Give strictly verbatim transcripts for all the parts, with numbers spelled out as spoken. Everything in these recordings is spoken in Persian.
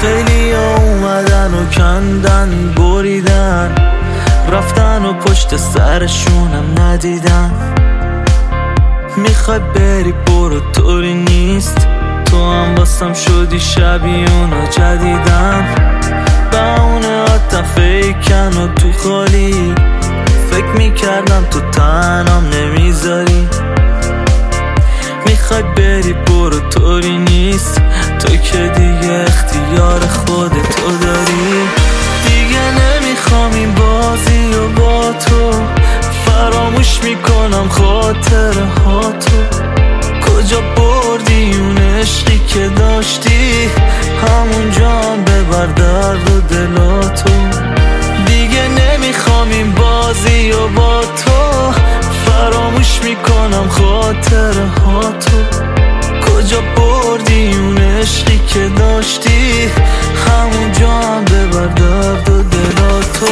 خیلی اومدن و کندن بریدن، رفتن و پشت سرشونم ندیدن. میخوای بری برو طوری نیست، تو هم واسم شدی شبیه اونا جدیدن. با اون آدم فیکن و تو خالی، فکر میکردم تو تنم نمیذاری. میخوای بری برو طوری نیست، تو که دیگه اختیار خودتو داری. دیگه نمیخوام این بازی و با تو، فراموش میکنم خاطره ها تو. کجا بردی اون عشقی که داشتی، همونجا هم ببر درد و دلاتو. دیگه نمیخوام این بازی و با تو، فراموش میکنم خاطره ها تو. کجا بردی اون عشقی که داشتی، همونجا هم ببر درد و دلاتو.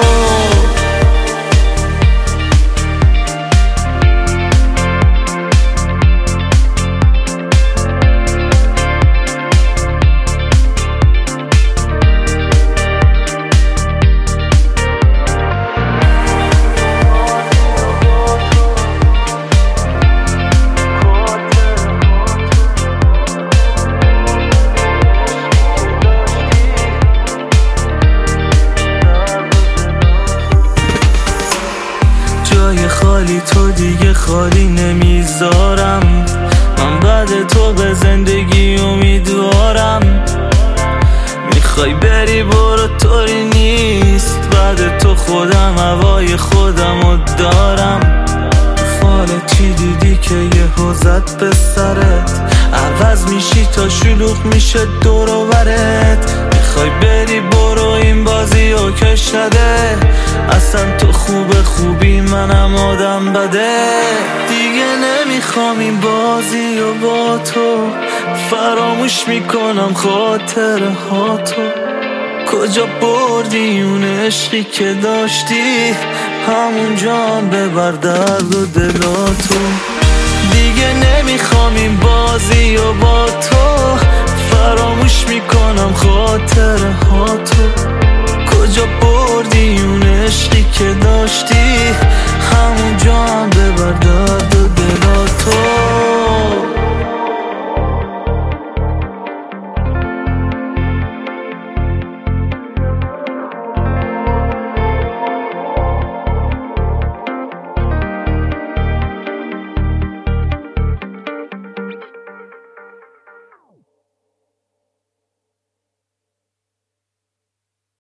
جای خالی تو دیگه خالی نمیذارم، من بعد تو به زندگی امیدوارم. میخوای بری برو طوری نیست، بعد تو خودم هوای خودمو دارم. فال چی دیدی که یه حوزت به سرت، عوض میشی تا شلوغ میشه دور و برت. میخوای بری برو این بازی و کش نده، اصلا تو خوب خوبی منم آدم بده. دیگه نمیخوام این بازی و با تو، فراموش میکنم خاطره ها تو. کجا بردی اون عشقی که داشتی، همونجا هم ببر درد و دلاتو. دیگه نمیخوام این بازی و با تو، فراموش میکنم خاطره ها تو. کجا بردی اون عشقی که داشتی،